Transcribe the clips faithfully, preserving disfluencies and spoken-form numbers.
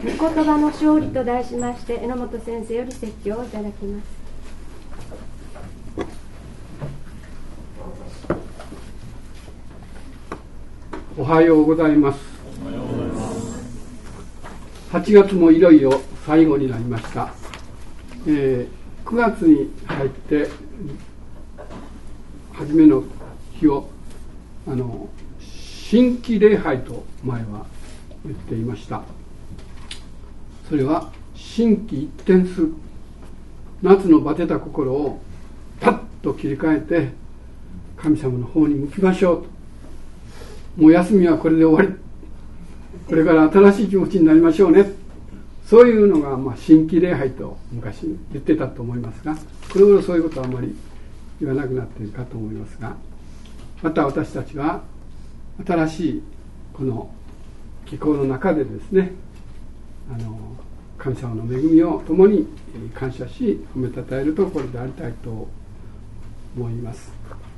御言葉の勝利と題しまして、榎本先生より説教をいただきます。 おはようございます。はちがつもいよいよ最後になりました。えー、くがつに入って初めの日をあの新規礼拝と前は言っていました。それは心機一転する、夏のバテた心をパッと切り替えて神様の方に向きましょうと。もう休みはこれで終わり、これから新しい気持ちになりましょうね、そういうのがまあ新規礼拝と昔言ってたと思いますが、これ頃そういうことはあまり言わなくなっているかと思いますが、また私たちは新しいこの気候の中でですね、あの神様の恵みを共に感謝し褒めたたえるところでありたいと思います。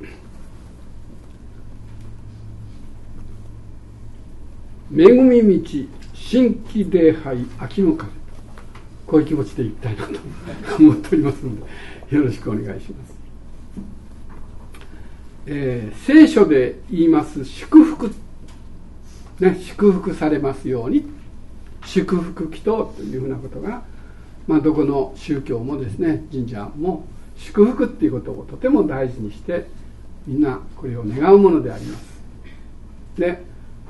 恵み満ち新規礼拝秋の風、こういう気持ちでいきたいなと思っておりますので、よろしくお願いします。えー、聖書で言います祝福、ね、祝福されますように、祝福祈祷というふうなことが、まあ、どこの宗教もですね、神社も祝福っていうことをとても大事にしてみんなこれを願うものであります。で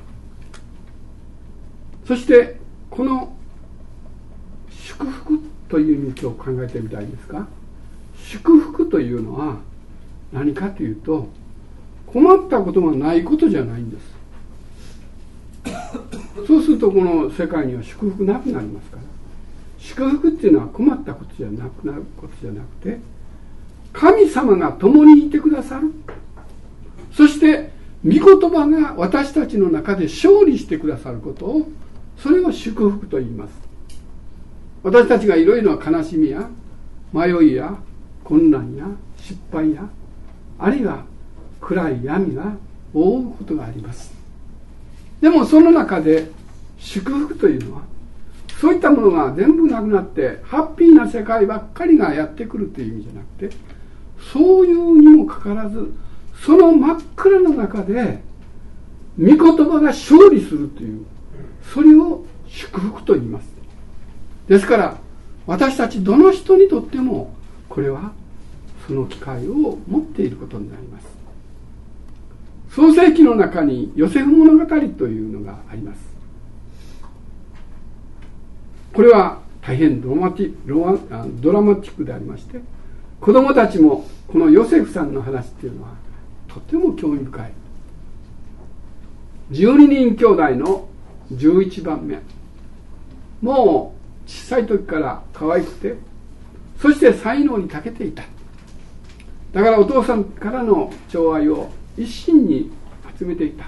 そしてこの祝福という意味を考えてみたいんですが、祝福というのは何かというと、困ったことがないことじゃないんです。そうするとこの世界には祝福なくなりますから、祝福っていうのは困ったことじゃなくなることじゃなくて、神様が共にいてくださる、そして御言葉が私たちの中で勝利してくださることを、それを祝福と言います。私たちがいろいろな悲しみや迷いや困難や失敗や、あるいは暗い闇が覆うことがあります。でもその中で祝福というのは、そういったものが全部なくなってハッピーな世界ばっかりがやってくるという意味じゃなくて、そういうにもかかわらず、その真っ暗の中で御言葉が勝利するという、それを祝福と言います。ですから私たちどの人にとってもこれはその機会を持っていることになります。創世記の中にヨセフ物語というのがあります。これは大変ドラマティ、ドラマチックでありまして、子供たちもこのヨセフさんの話っていうのはとても興味深い。じゅうににん兄弟のじゅういちばんめ、もう小さい時から可愛くて、そして才能に長けていた。だからお父さんからの寵愛を一身に集めていた。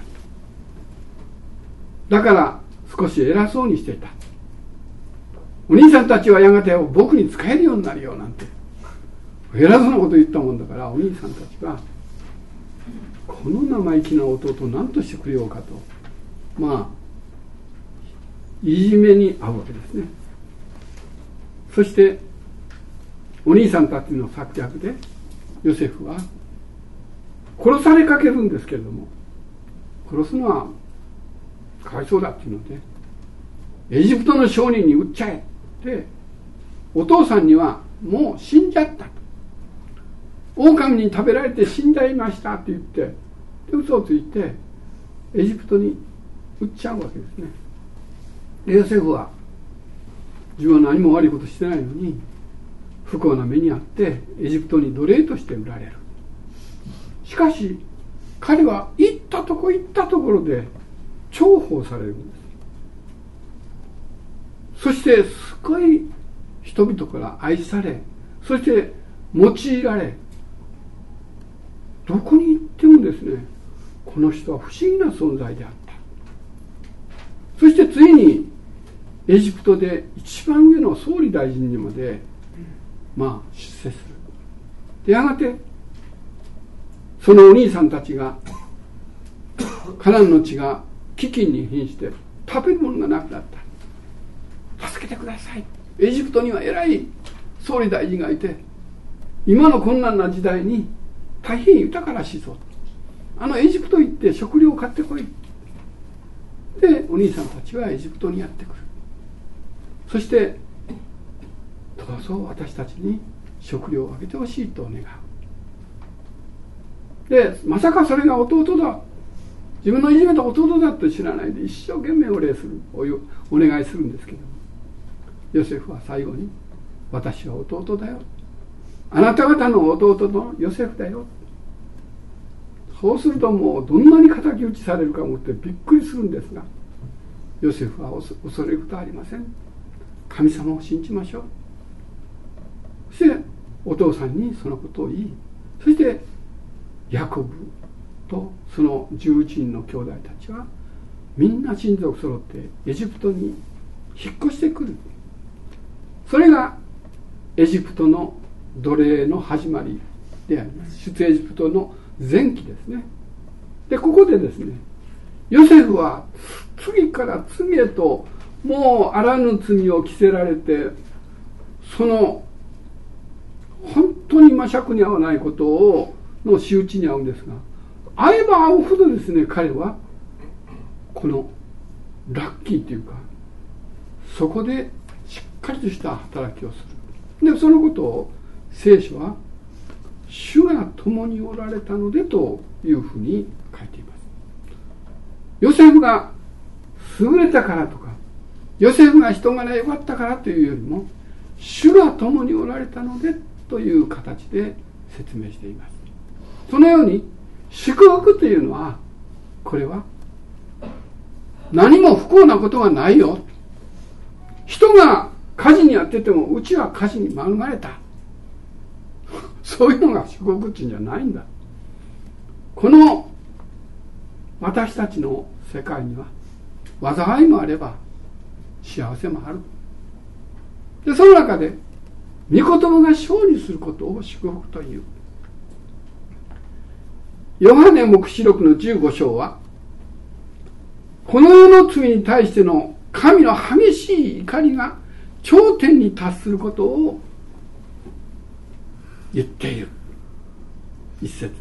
だから少し偉そうにしていた。お兄さんたちはやがて僕に仕えるようになるよなんて偉そうなこと言ったもんだから、お兄さんたちがこの生意気な弟を何としてくれようかと、まあいじめに遭うわけですね。そしてお兄さんたちの策略でヨセフは殺されかけるんですけれども、殺すのはかわいそうだっていうので、エジプトの商人に売っちゃえって、お父さんにはもう死んじゃったと、狼に食べられて死んじゃいましたって言って、で嘘をついてエジプトに売っちゃうわけですね。でヨセフは自分は何も悪いことしてないのに不幸な目にあってエジプトに奴隷として売られる。しかし彼は行ったとこ行ったところで重宝されるんです。そしてすごい人々から愛され、そして用いられ、どこに行ってもですね、この人は不思議な存在であった。そしてついにエジプトで一番上の総理大臣にまでまあ出世する。でやがてそのお兄さんたちがカナンの地が飢饉に瀕して食べるものがなくなった。 助けてください。エジプトには偉い総理大臣がいて、今の困難な時代に大変豊からしそう。あのエジプト行って食料を買ってこい。でお兄さんたちはエジプトにやってくる。そしてどうぞ私たちに食料をあげてほしいと願う。でまさかそれが弟だ、自分のいじめた弟だと知らないで一生懸命お礼する、およお願いするんですけど、ヨセフは最後に、私は弟だよ、あなた方の弟のヨセフだよ。そうするともうどんなに敵討ちされるか思ってびっくりするんですが、ヨセフは恐れることはありません。神様を信じましょう。そしてお父さんにそのことを言い、そしてヤコブとそのじゅういちにんの兄弟たちはみんな親族揃ってエジプトに引っ越してくる。それがエジプトの奴隷の始まりであります。出エジプトの前期ですね。でここでですね、ヨセフは次から次へともうあらぬ罪を着せられて、その本当に魔尺に合わないことをの仕打ちに遭うんですが、会えば会うほどですね、彼はこのラッキーというか、そこでしっかりとした働きをする。でそのことを聖書は主が共におられたのでというふうに書いています。ヨセフが優れたからとか、ヨセフが人柄良かったからというよりも、主が共におられたのでという形で説明しています。そのように祝福というのは、これは何も不幸なことがないよ、人が火事にあっててもうちは火事に免れた、そういうのが祝福っていうんじゃないんだ。この私たちの世界には災いもあれば幸せもある。でその中で御言葉が勝利することを祝福という。ヨハネ黙示録のじゅうご章は、この世の罪に対しての神の激しい怒りが頂点に達することを言っている。一節。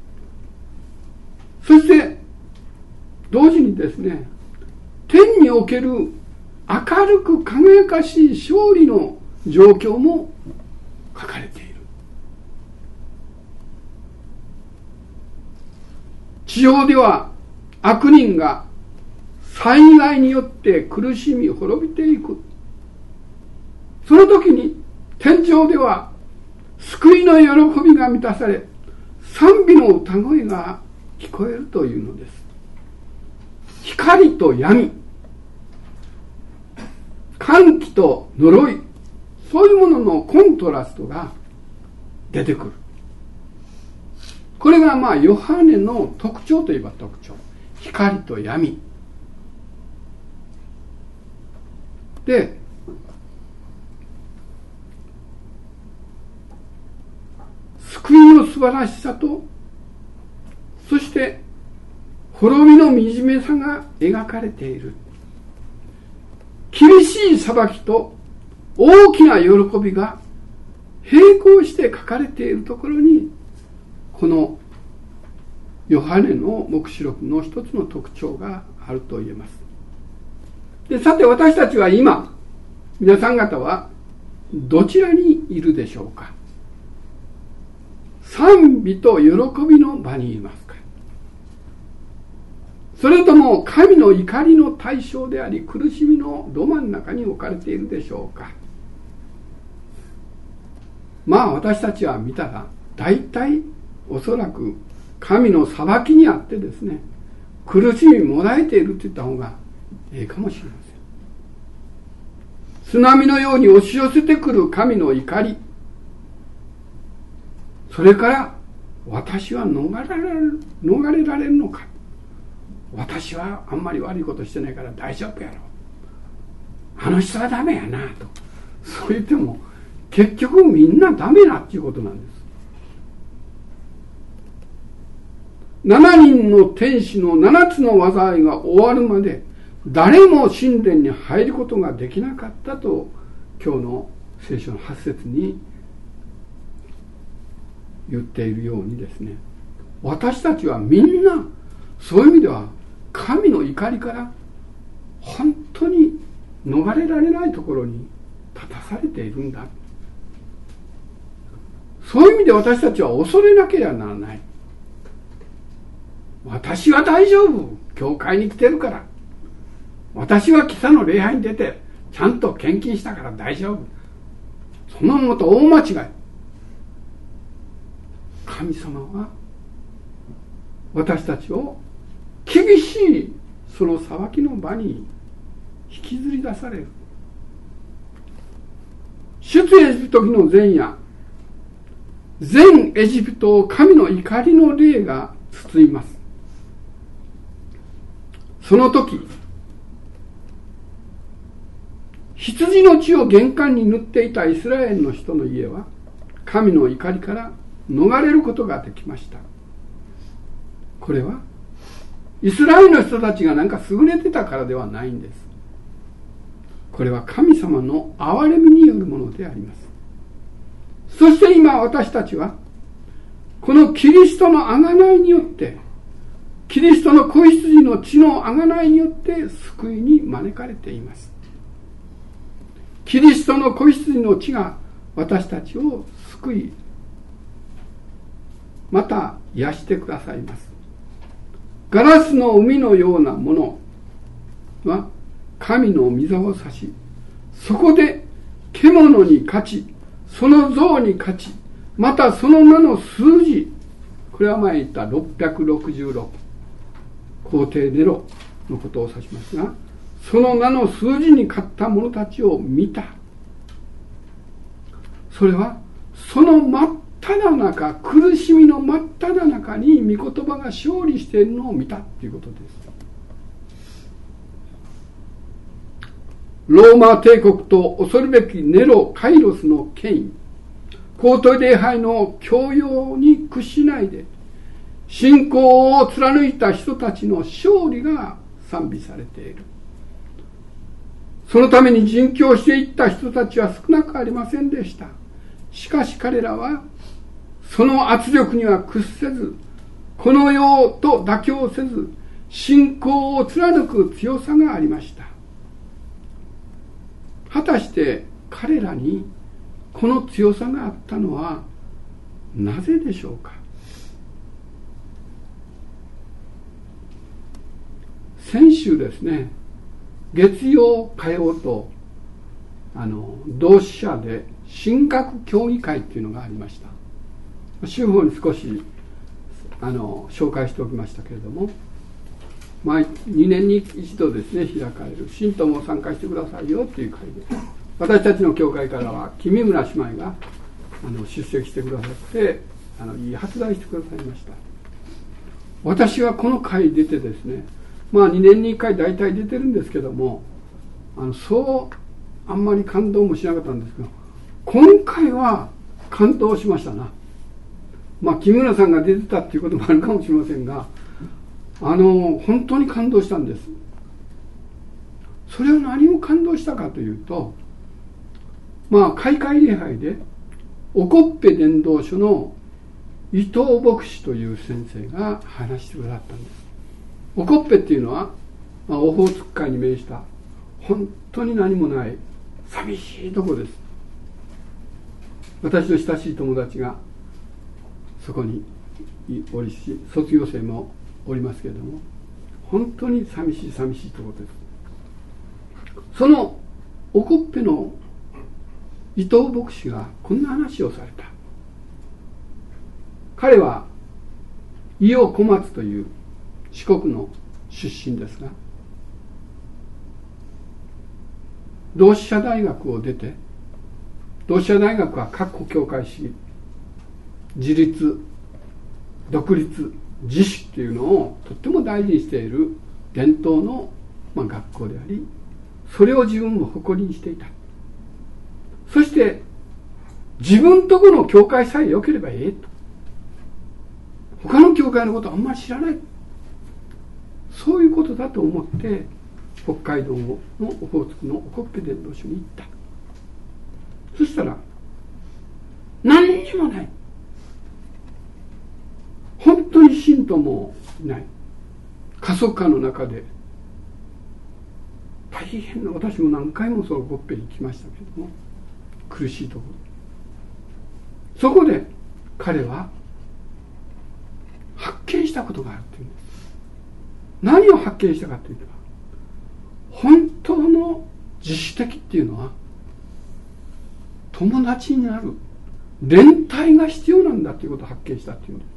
そして同時にですね、天における明るく輝かしい勝利の状況も書かれている。地上では悪人が災害によって苦しみ滅びていく。その時に天上では救いの喜びが満たされ、賛美の歌声が聞こえるというのです。光と闇、歓喜と呪い、そういうもののコントラストが出てくる。これがまあヨハネの特徴といえば特徴。光と闇で、救いの素晴らしさと、そして滅びの惨めさが描かれている。厳しい裁きと大きな喜びが並行して書かれているところに、このヨハネの黙示録の一つの特徴があると言えます。で、さて私たちは今、皆さん方はどちらにいるでしょうか。賛美と喜びの場にいますか、それとも神の怒りの対象であり苦しみのど真ん中に置かれているでしょうか。まあ私たちは見たら大体おそらく神の裁きにあってですね、苦しみもらえていると言った方がいいかもしれません。津波のように押し寄せてくる神の怒り、それから私は逃れられる、逃れられるのか、私はあんまり悪いことしてないから大丈夫やろ、あの人はダメやなと、そう言っても結局みんなダメなっていうことなんです。ななにんの天使のななつの災いが終わるまで誰も神殿に入ることができなかったと今日の聖書のはち節に言っているようにですね、私たちはみんなそういう意味では神の怒りから本当に逃れられないところに立たされているんだ。そういう意味で私たちは恐れなければならない。私は大丈夫、教会に来てるから、私は今朝の礼拝に出てちゃんと献金したから大丈夫、そんなものと大間違い。神様は私たちを厳しいその裁きの場に引きずり出される。出エジプト記の前夜、全エジプトを神の怒りの霊が包みます。その時、羊の血を玄関に塗っていたイスラエルの人の家は神の怒りから逃れることができました。これはイスラエルの人たちがなんか優れてたからではないんです。これは神様の憐れみによるものであります。そして今私たちはこのキリストの贖いによって、キリストの子羊の血の贖いによって救いに招かれています。キリストの子羊の血が私たちを救い、また癒してくださいます。ガラスの海のようなものは神の御座を指し、そこで獣に勝ち、その像に勝ち、またその名の数字、これは前言ったろっぴゃくろくじゅうろく、皇帝ネロのことを指しますが、その名の数字に勝った者たちを見た。それはその真っ只中、苦しみの真っ只中に御言葉が勝利しているのを見たということです。ローマ帝国と恐るべきネロ・カイロスの権威、皇帝礼拝の強要に屈しないで信仰を貫いた人たちの勝利が賛美されている。そのために殉教していった人たちは少なくありませんでした。しかし彼らはその圧力には屈せず、この世と妥協せず、信仰を貫く強さがありました。果たして彼らにこの強さがあったのはなぜでしょうか。先週ですね、月曜火曜とあの同志社で神学協議会っていうのがありました。週報に少しあの紹介しておきましたけれども、毎にねんに一度ですね開かれる信徒も参加してくださいよという会で、私たちの教会からは君村姉妹があの出席してくださって、あのいい発題してくださいました。私はこの会出てですね、まあにねんにいっかい大体出てるんですけども、あのそうあんまり感動もしなかったんですけど、今回は感動しましたな。まあ木村さんが出てたっていうこともあるかもしれませんが、あの本当に感動したんです。それは何を感動したかというと、まあ開会礼拝でおこっぺ伝道所の伊藤牧師という先生が話してくださったんです。おこっぺっていうのは、まあ、オホーツク海に面した本当に何もない寂しいところです。私の親しい友達がそこにおりし、卒業生もおりますけれども、本当に寂しい寂しいところです。そのおこっぺの伊藤牧師がこんな話をされた。彼は伊予小松という四国の出身ですが、同志社大学を出て、同志社大学は各個教会主義、自立、独立、自主っていうのをとっても大事にしている伝統の、まあ、学校であり、それを自分も誇りにしていた。そして自分とこの教会さえ良ければいいと、他の教会のことはあんまり知らない、そういうことだと思って北海道のオホーツクのオコッペ伝道所に行った。そしたら何にもない。本当に信徒もいない過疎化の中で、大変な、私も何回もそのオコッペに行きましたけれども、苦しいところ、そこで彼は発見したことがあるというんです。何を発見したかというと、本当の自主的っていうのは友達になる連帯が必要なんだということを発見したというんです。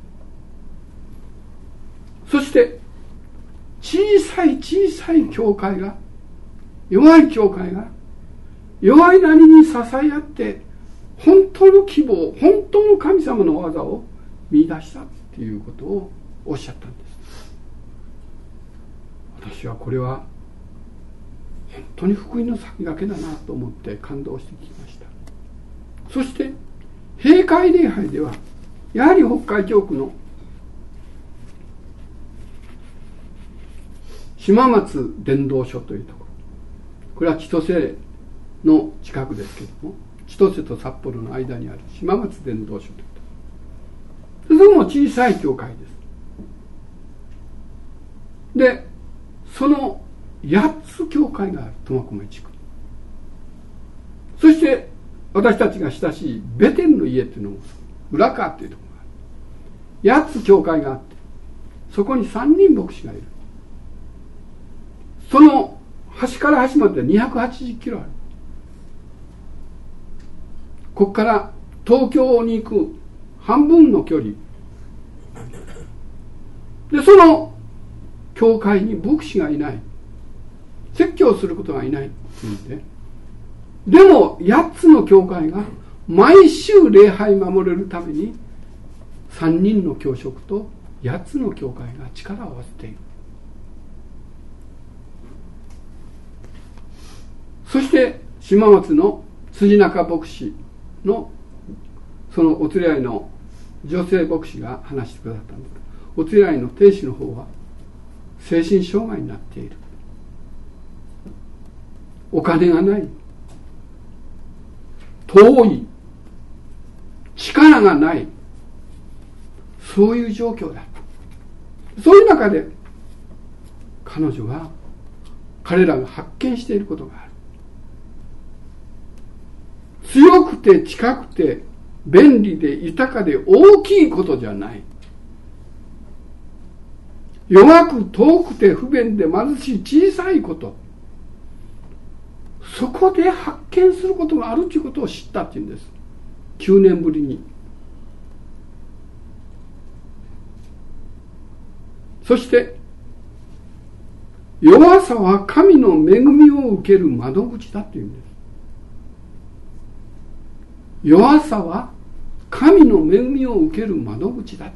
そして小さい小さい教会が、弱い教会が弱いなりに支え合って本当の希望、本当の神様の技を見出したということをおっしゃったんです。私はこれは本当に福音の先駆けだなと思って感動してきました。そして閉会礼拝ではやはり北海教区の島松伝道所というところ、これは千歳の近くですけれども、千歳と札幌の間にある島松伝道所というところ、それも小さい教会です。でそのやっつ教会がある苫小牧地区、そして私たちが親しいベテルの家っていうのも浦川っていうところがある。やっつ教会があって、そこにさんにん牧師がいる。その端から端までにひゃくはちじゅっキロある。ここから東京に行く半分の距離で、その教会に牧師がいない、説教することがいないって言って、でもやっつの教会が毎週礼拝守れるためにさんにんの教職とやっつの教会が力を合わせている。そして島松の辻中牧師のそのお連れ合いの女性牧師が話してくださったんですが、お連れ合いの亭主の方は精神障害になっている、お金がない、遠い、力がない、そういう状況だ。そういう中で彼女が彼らが発見していることがある。強くて近くて便利で豊かで大きいことじゃない、弱く遠くて不便で貧しい小さいこと、そこで発見することがあるということを知ったっていうんです。きゅうねんぶりに。そして弱さは神の恵みを受ける窓口だというんです。弱さは神の恵みを受ける窓口だ。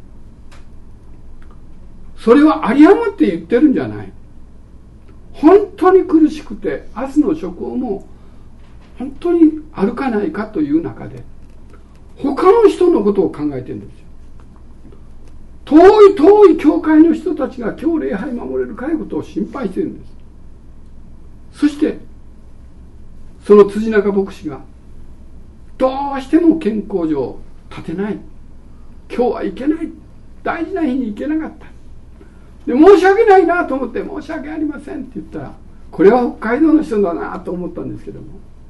それは有り余って言ってるんじゃない。本当に苦しくて明日の職をも本当に歩かないかという中で他の人のことを考えてるんですよ。遠い遠い教会の人たちが今日礼拝守れるかいうことを心配してるんです。そしてその辻中牧師がどうしても健康上立てない、今日は行けない、大事な日に行けなかったで、申し訳ないなと思って、申し訳ありませんって言ったら、これは北海道の人だなと思ったんですけども、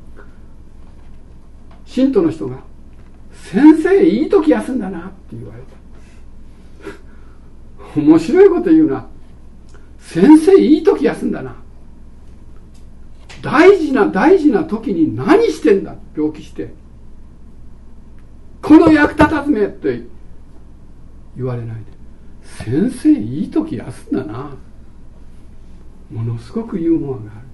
信徒の人が先生いい時休んだなって言われた。面白いこと言うな。先生いい時休んだな。大事な大事な時に何してんだ、病気してこの役立たずめって言われないで、先生いい時休んだな。ものすごくユーモアがあ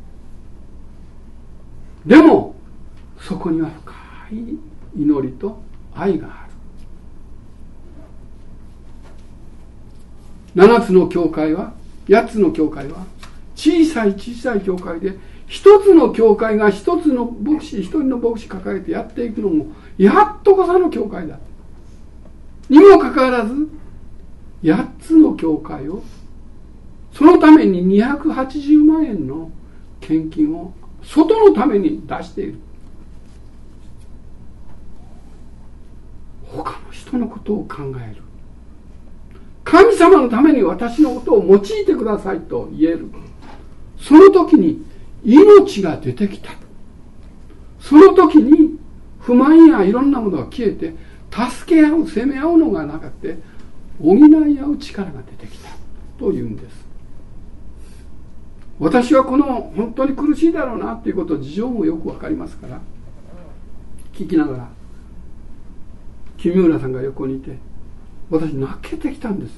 る。でもそこには深い祈りと愛がある。七つの教会は、八つの教会は小さい小さい教会で、一つの教会が一つの牧師、一人の牧師抱えてやっていくのもやっとこさの教会だにもかかわらず、八つの教会をそのためににひゃくはちじゅうまんえんの献金を外のために出している。他の人のことを考える。神様のために私のことを用いてくださいと言える。その時に命が出てきた。その時に不満やいろんなものが消えて、助け合う、責め合うのがなくて、補い合う力が出てきたというんです。私はこの本当に苦しいだろうなということ、事情もよくわかりますから、聞きながら、木村さんが横にいて、私泣けてきたんです。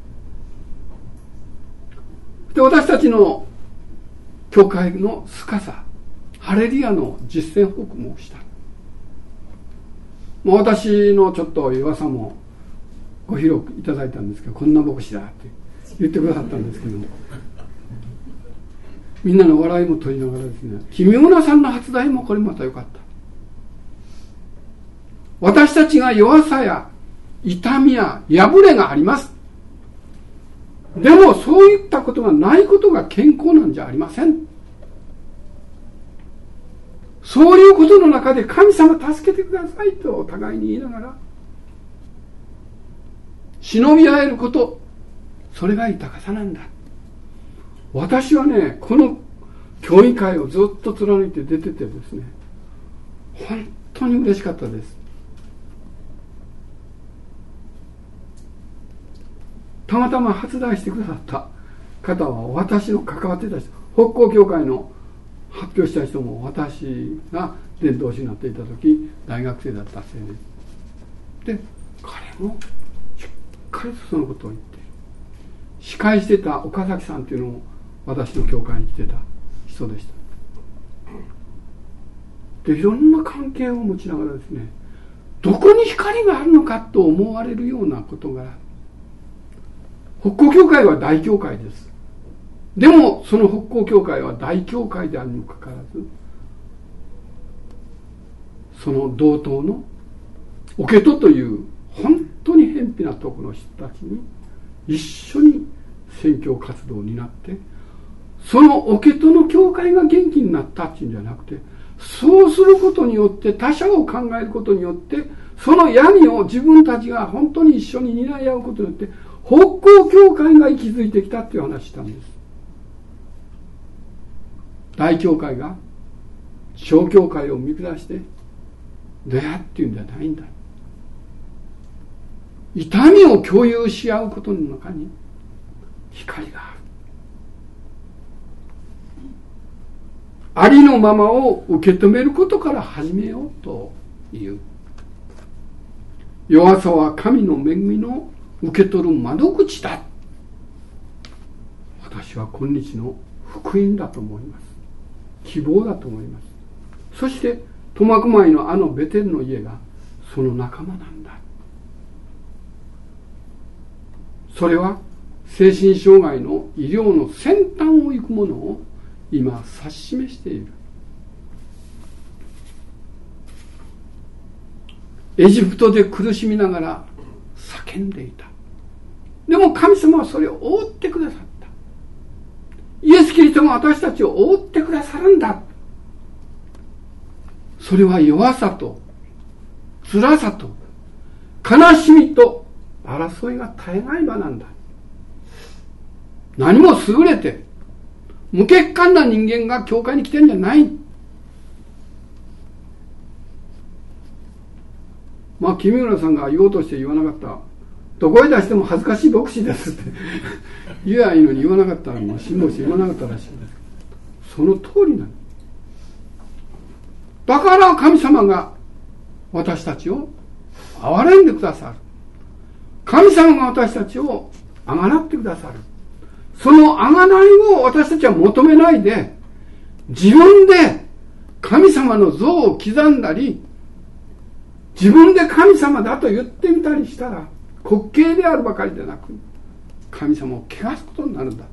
で、私たちの教会の深さ、ハレルヤの実践報告もした。もう私のちょっと弱さもご披露いただいたんですけど、こんな牧師だって言ってくださったんですけども、みんなの笑いも取りながらですね、木村さんの発題もこれまた良かった。私たちが弱さや痛みや破れがあります。でもそういったことがないことが健康なんじゃありません。そういうことの中で神様助けてくださいとお互いに言いながら忍び合えること、それが豊かさなんだ。私はね、この教員会をずっと貫いて出ててですね、本当に嬉しかったです。たまたま発題してくださった方は私の関わってた人、北港教会の発表した人も私が伝道師になっていた時大学生だった青年で、彼もしっかりとそのことを言っている。司会してた岡崎さんっていうのも私の教会に来てた人でした。で、いろんな関係を持ちながらですね、どこに光があるのかと思われるようなことが、北港教会は大教会です。でもその北港教会は大教会であるにもかかわらず、その同等のおけとという本当に偏僻なところの人たちに一緒に宣教活動になって、そのおけとの教会が元気になったっていうんじゃなくて、そうすることによって他者を考えることによって、その闇を自分たちが本当に一緒に担い合うことによって北港教会が息づいてきたっていう話をしたんです。大教会が小教会を見下してどやっていうんじゃないんだ。痛みを共有し合うことの中に光がある。ありのままを受け止めることから始めようという。弱さは神の恵みの受け取る窓口だ。私は今日の福音だと思います。希望だと思います。そして苫小牧のあのベテルの家がその仲間なんだ。それは精神障害の医療の先端を行くものを今指し示している。エジプトで苦しみながら叫んでいた。でも神様はそれを覆ってくださった。イエス・キリストが私たちを覆ってくださるんだ。それは弱さと辛さと悲しみと争いが絶えない場なんだ。何も優れて無欠陥な人間が教会に来てんじゃない。まあ木村さんが言おうとして言わなかった。どこへ出しても恥ずかしい牧師ですって言えばいいのに言わなかったら、もう辛抱して言わなかったらしいんです。その通りなの。だから神様が私たちを憐れんでくださる。神様が私たちをあがなってくださる。そのあがないを私たちは求めないで、自分で神様の像を刻んだり、自分で神様だと言ってみたりしたら、滑稽であるばかりでなく、神様を汚すことになるんだ。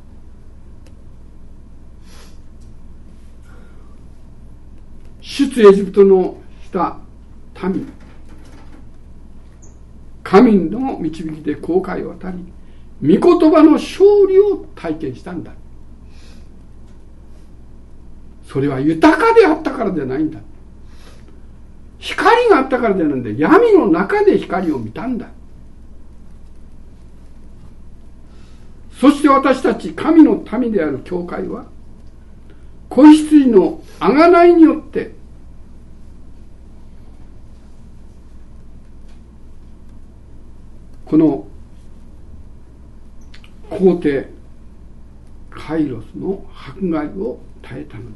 出エジプトのした民、神の導きで航海を渡り、 御言葉の勝利を体験したんだ。それは豊かであったからじゃないんだ。光があったからじゃないんだ。闇の中で光を見たんだ。そして私たち神の民である教会は、子羊の贖いによってこの皇帝カイロスの迫害を耐えたのです。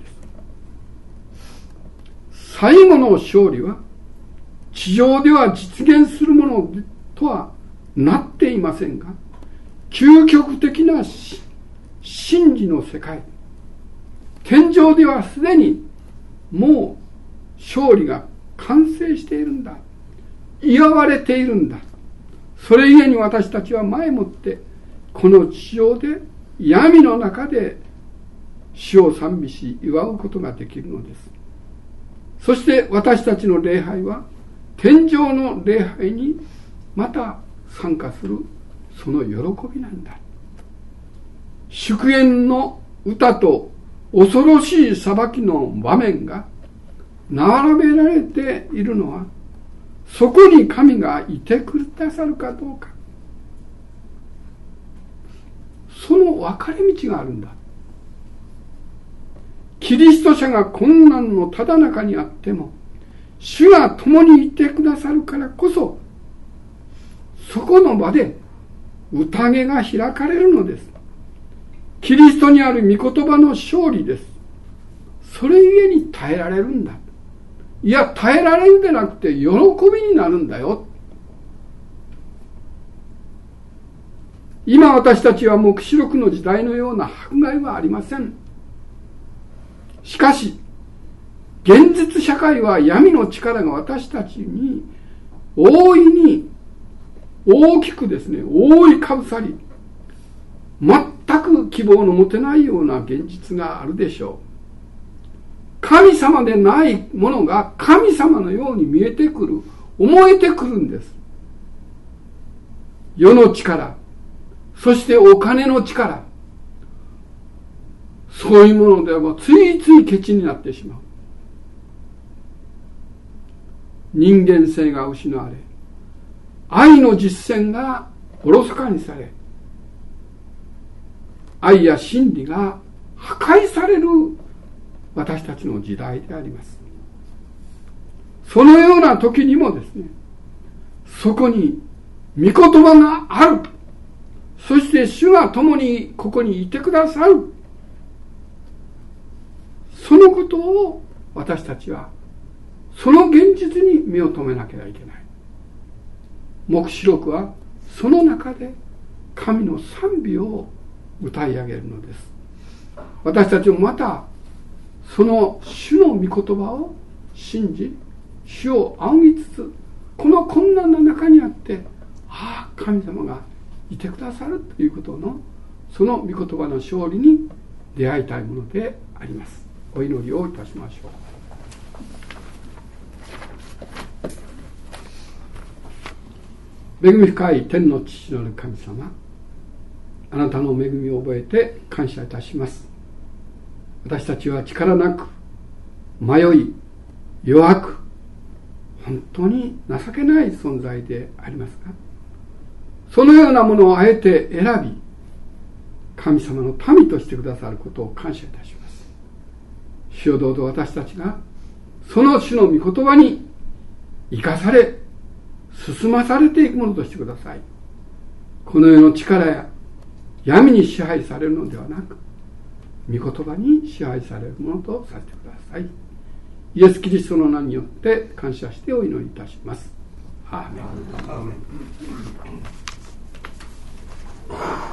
最後の勝利は地上では実現するものとはなっていませんが、究極的な真理の世界、天上ではすでにもう勝利が完成しているんだ、祝われているんだ。それゆえに私たちは前もってこの地上で闇の中で主を賛美し祝うことができるのです。そして私たちの礼拝は天上の礼拝にまた参加するその喜びなんだ。祝宴の歌と恐ろしい裁きの場面が並べられているのは、そこに神がいてくださるかどうか、その分かれ道があるんだ。キリスト者が困難のただ中にあっても、主が共にいてくださるからこそ、そこの場で宴が開かれるのです。キリストにある御言葉の勝利です。それゆえに耐えられるんだ。いや、耐えられるでなくて喜びになるんだよ。今私たちは黙示録の時代のような迫害はありません。しかし、現実社会は闇の力が私たちに大いに大きくですね、覆いかぶさり、全く希望の持てないような現実があるでしょう。神様でないものが神様のように見えてくる、思えてくるんです。世の力、そしてお金の力、そういうものではついついケチになってしまう。人間性が失われ、愛の実践がおろそかにされ、愛や真理が破壊される私たちの時代であります。そのような時にもですね、そこに御言葉がある。そして主が共にここにいてくださる。そのことを私たちはその現実に目を留めなければいけない。黙示録はその中で神の賛美を歌い上げるのです。私たちもまたその主の御言葉を信じ、主を仰ぎつつ、この困難の中にあって、ああ、神様がいてくださるということの、その御言葉の勝利に出会いたいものであります。お祈りをいたしましょう。恵み深い天の父なる神様、あなたの恵みを覚えて感謝いたします。私たちは力なく、迷い、弱く、本当に情けない存在でありますが、そのようなものをあえて選び、神様の民としてくださることを感謝いたします。主よ、どうぞ私たちがその主の御言葉に生かされ、進まされていくものとしてください。この世の力や闇に支配されるのではなく、御言葉に支配されるものとさせてください。イエス・キリストの名によって感謝してお祈りいたします。アーメン。